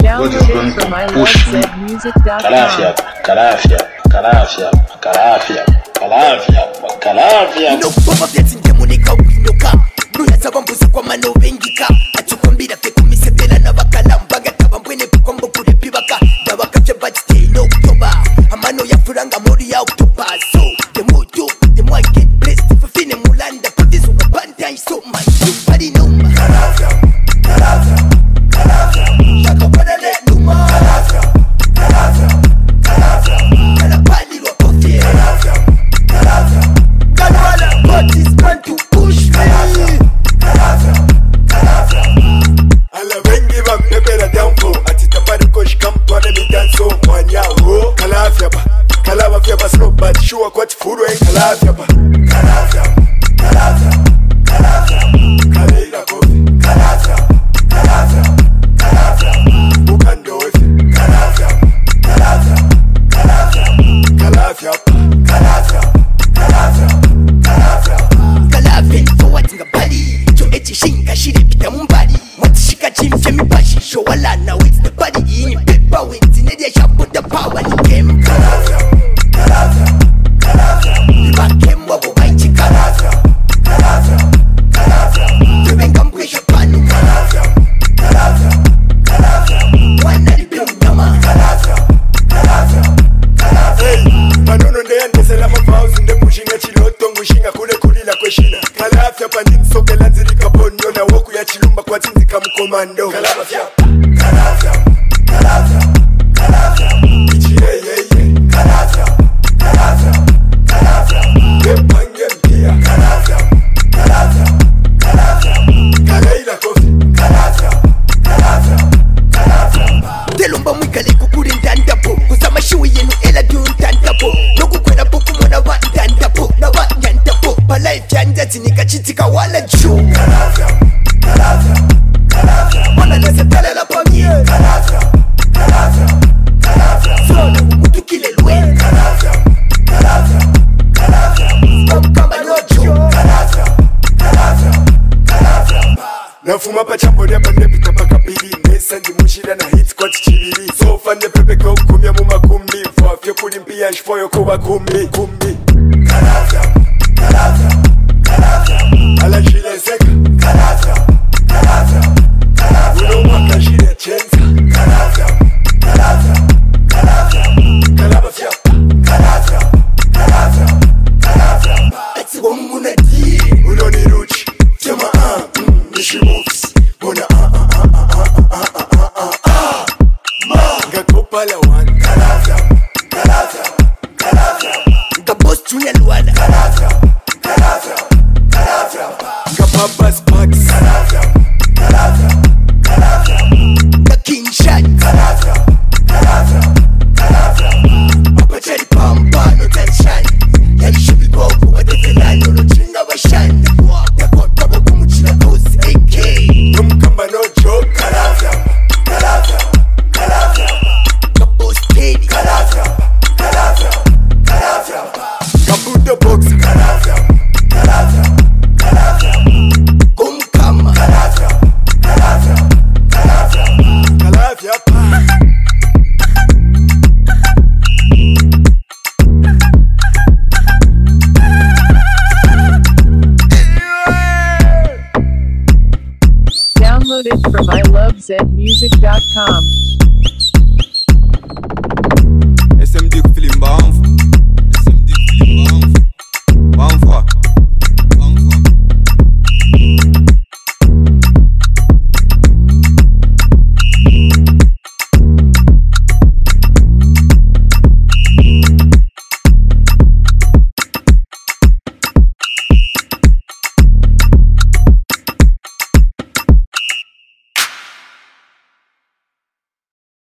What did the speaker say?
God is going to push me. Calafia. No pop getting demonica winoka. Bruya sabambuza kwa mano bengika. Atukwambira fe kumisepela na bakalamba gatabambwene kukombo kuri pibaka. Dabaka birthday no October. Amano ya furanga mori ya October. So the more you, the more I get blessed. For fine mulanda put this on the band so my body no ma. Calafia. Shaka pada le numa. Calafia. Calapani lo coffee. Calafia. What is going to push me? Alla vengi va pepera downfall. Atita pari kosh kampane mi danso mwanya ho. Calafia ba, calava fia ba slow but sure kwati furu en calafia ba. Calafia. Kalila kofi. Calafia. Bukando wefi. Calafia. Kalafin forward nga bali. Jo eti shinga shiri pita mumbali. Mwati shika chimfya mipashi. Show wala now it's the body in paper with. Zinedia shapo the power ni game. Calafia. Iba game wabo baichi Calafia. Tubenga mkwisha panu. Calafia. Wana lipe unyama. Calafia. Hey, manono ndeyandesela mavauzi ndepushinga chiloto ngushinga kule kulila kweshina. Calafia pandimsokela nzirika ponyo na woku ya chilumba kwa tinzika mkomando. Calafia. Ichi yeye. Calafia. Yepange mpia. Calafia. Kalaila kofi. Calafia. Telomba mwikale kukuri ndandapo. Kusama shui yenu ela du ndandapo. Noku kwena poku mwana wa ndandapo. Na wa ndandapo. Pala ifyanja zinika chitika wala juu. Calafia. Wana nese talela pamie. Calafia. Sona mutukile lwe. Calafia. Mkamba nojo. Calafia. Nafuma pa chambo ya pande pita paka pili. Nesa ndi mushira na hits kwa tichibili. So fande pepe kwa ukumia mumakumbi. Mfafyo kulimpia nshfoyo kwa kumbi. Calafia. Ala shile seka. Calafia. Uno mwaka shile chenza. Calafia. Calafia. Eti wa mungu na di. Uno ni ruchi. Tema nishi moves. Bona Ngakopa la wana. Calafia. Ngabos tunya luana. Calafia. Ngababa sparks. Calafia. The king shot. Calafia. Papa cherry pamba no tension. Yari shubi boku wa detelano no chinga wa shine. Yakota boku muchina kosi AK. Numkamba no joke. Calafia. Kabos steady. Calafia. Kabuto box. Calafia. Kumkama. Calafia. Download it from ilovezmusic.com.